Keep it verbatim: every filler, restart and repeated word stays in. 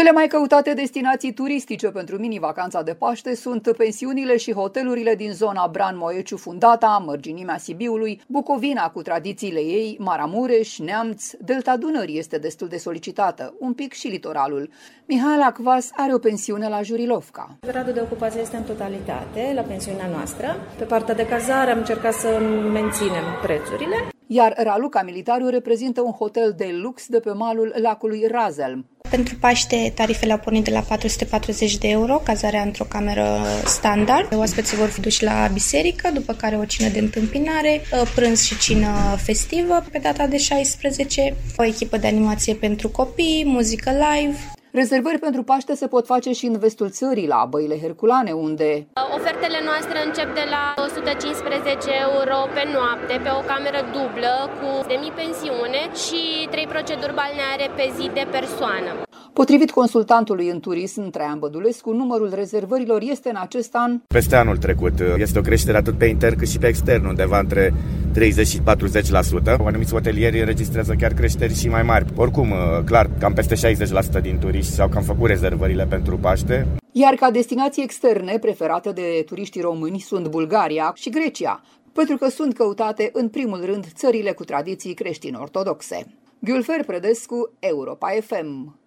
Cele mai căutate destinații turistice pentru mini-vacanța de Paște sunt pensiunile și hotelurile din zona Bran-Moieciu-Fundata, mărginimea Sibiului, Bucovina cu tradițiile ei, Maramureș, Neamț, Delta Dunării este destul de solicitată, un pic și litoralul. Mihaela Kvas are o pensiune la Jurilovca. Gradul de ocupație este în totalitate la pensiunea noastră. Pe partea de cazare am încercat să menținem prețurile. Iar Raluca Militariu reprezintă un hotel de lux de pe malul lacului Razelm. Pentru Paște, tarifele au pornit de la patru sute patruzeci de euro, cazarea într-o cameră standard. Oaspeții vor fi duși la biserică, după care o cină de întâmpinare, prânz și cină festivă pe data de șaisprezece, o echipă de animație pentru copii, muzică live. Rezervări pentru Paște se pot face și în vestul țării, la Băile Herculane, unde ofertele noastre încep de la o sută cincisprezece euro pe noapte, pe o cameră dublă cu demi-pensiune și trei proceduri balneare pe zi de persoană. Potrivit consultantului în turism, Traian Bădulescu, numărul rezervărilor este în acest an peste anul trecut. Este o creștere atât pe intern cât și pe extern, undeva între treizeci și patruzeci la sută. Anumiți hotelieri înregistrează chiar creșteri și mai mari. Oricum, clar, cam peste șaizeci la sută din turiști sau că am făcut rezervările pentru Paște. Iar ca destinații externe preferate de turiștii români sunt Bulgaria și Grecia, pentru că sunt căutate în primul rând țările cu tradiții creștino-ortodoxe. Gülfer Predescu, Europa F M.